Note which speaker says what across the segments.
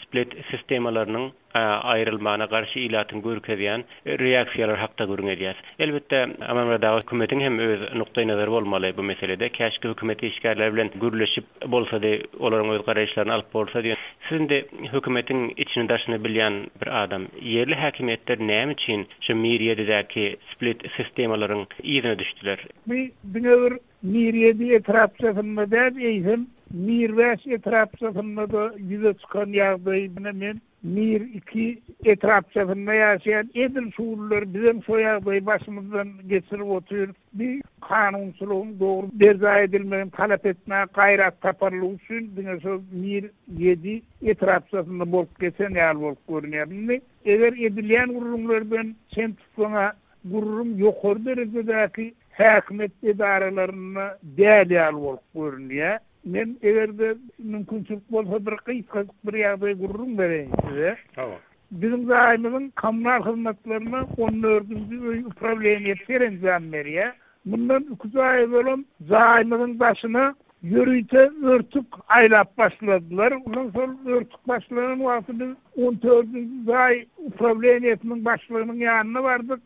Speaker 1: split sistemalarının ayrılmana karşı ilatın görkezýän reaksiýalar hakda görüň edýär. Elbetde Amerikada hökümetin hem öz nukta nazary bolmaly bu meselede. Käşki hökümet işgärler bilen gürleşip bolsa-da olaryň öz garaşlaryny alyp bolsa-da sizin de hökümetin içini daşyny bilýän bir adam yerli häkimetler näme üçin şu Miriýedäki split sistemalaryň ýerine düşdiler?
Speaker 2: Bir Miriýedi etrapçasynda da eýsem Mirväş etrapçasynda da ýüze çykan ýagdaýyny men Mir 2 etrapçasynda ýaşaýan edil şuurlar bizim şu ýagdaýy başymyzdan geçirip otur. Bir kanunçylygyň dogry berza edilmegini talap etme, gaýrat taparlyk üçin diňe şu Mir 7 etrapçasynda bolup geçen ýaly bolup görünýär. Eger edilýän gurulmalardan sen tutsaňa gururum ýokary derecedäki häkimet edaralaryny däl bolup görünýär. Men egerde mümkinçilik bolsa bir kıyık bir ýagdaý gururum bereýin size.
Speaker 1: Tamam.
Speaker 2: Bizim zaýymyzyň kommunal hyzmatlaryna 14-nji öý upravleniýet beren berýär. Bundan 2 ay bolan zaýymyzyň başyna ýörüýte örtük aýlap başladylar. Ondan soň örtük başlanan wagtda 14-nji zaý upravleniýetiniň başlygynyň ýanyna bardyk.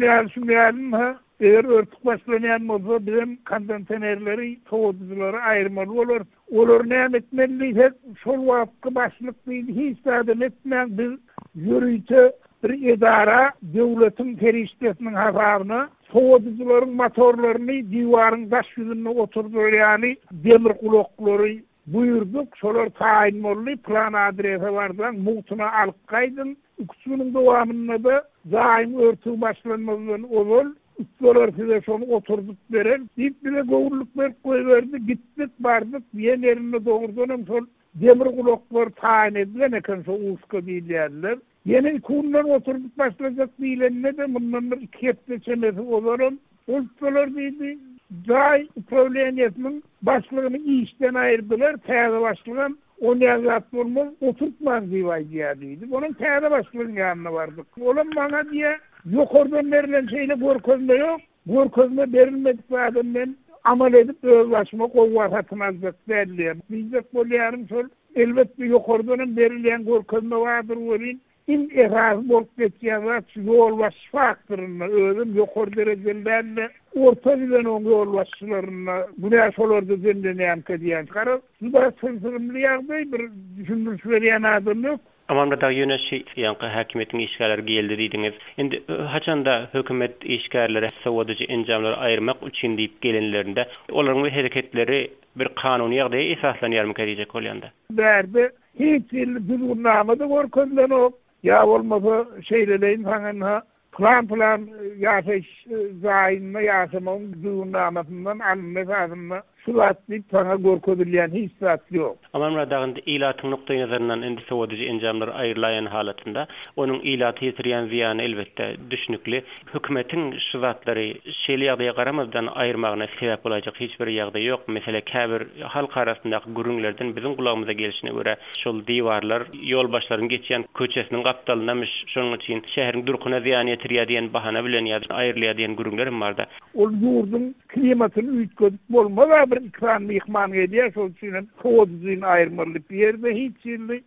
Speaker 2: Şundan eger örtük başlanýan bolsa bizim kontenterleri, towadyjylary aýyrmaly bolar. Olar näme etmeli? Şol wagtky başlyk hiç adam etmän biz ýörüýte bir edara döwletiň feriştesiniň hasabyna towadyjylaryň motorlaryny diwaryň daş ýüzüne oturdurýany demir kuloklary buyurduk. Şolar taýin boldy, plan adrese bardan muhtuna alyp gaýdym. Üçüňiň dowamynda da zaýym örtük başlanmadan ol. Üçler size şonu oturduk beren. Dip bile gowurluk berip goýberdi. Gitdik bardyk. Ýenerine dogurdanam şol demir kuloklar taýin edilen eken şo uska diýerler. Ýene kundan oturduk başlajak diýilende de bundan bir 2 hepde çemesi olaram. Olsalar diýdi. Zaý upravleniýetiniň başlygyny işden aýyrdylar. Täze başlygan 10 ýazat bolmaz, oturtmaz diýdi. Onun täze başlygynyň ýanyna bardyk. Olam maňa diýe ýokardan berilen şeýle görkezme ýok. Görkezme berilmedik adam men amal edip öz başyma goýup atmazdyk derler. Bizde bolýarym şol elbetde ýokardan berilýän görkezme bardyr bolýan. İnehaz bolup geçýän ýol baş faktoryny özüm ýokary derejelerle orta bilen o ýol başçylaryna buňa şolарды denlenýän diýen çykaryp, şunda sözümli ýagdaý bir düşündürüş berýän adam ýok.
Speaker 1: Amanda ýöneşi ýa-da häkimetin işgärleri geldi diýdiňiz. Endi haçanda hökümet işgärleri sowadyjy enjamlar aýyrmak üçin diýip gelenlerinde olaryň hereketleri bir kanuny ýagdaýa esaslanýarmy diýjek bolýanda.
Speaker 2: Bärde hiç düzgünlämede görkezlenok. Ya olmasa şeyleleyin hanına plan ýaşaş zaýyny ýaşamagyň düzgünlämesinden alınmasyna sulatly sana görkezilýän hiç zat ýok.
Speaker 1: Ama dagynda ilatyň nukdaý nazaryndan endi sowadyjy enjamlar aýrylaýan halatynda onuň ilaty ýetirýän ziýany elbetde düşnükli. Hökümetiň şu zatlary şeýle ýagdaýa garamazdan aýyrmagyna sebäp bolajak hiç bir ýagdaý ýok. Mesele käbir halk arasyndaky gürüňlerden bizim gulagymyza gelişine görä şol diwarlar ýol başlaryň geçýän köçesiniň gapdalynamış. Şonuň üçin şäheriň durkuna ziýan ýetirýär diýen bahana bilen ýa-da aýrylýar diýen gürüňlerim barda.
Speaker 2: Ol ýurdun klimatyny üýtgedip bolmaz. Bir ikram mihman edýär, şol üçin towadyjyň aýyrmalyk ýerde hiç ýerli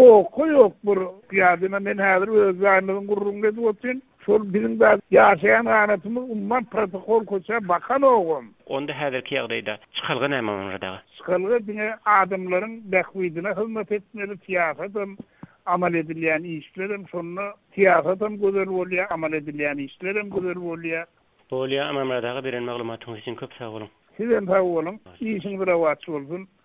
Speaker 2: ýok bir ýadyna men häzir öz zaýymyň gurrun edip oturyn. Şol bizim de ýaşaýan hanatymyz umman protokol koça bakan ogum.
Speaker 1: Onda häzirki ýagdaýda çykalgy näme onda?
Speaker 2: Çykalgy diňe adamlaryň bähwidine hyzmat etmeli, tiýasatam amal edilýän işlerim şonu tiýasatam gözel bolýar, amal edilýän işlerim gözel bolýar.
Speaker 1: Bolýar, Amamradaga beren maglumatyňyz üçin köp sag bolun.
Speaker 2: Sizden sag bolun. İşiniz rawat bolsun.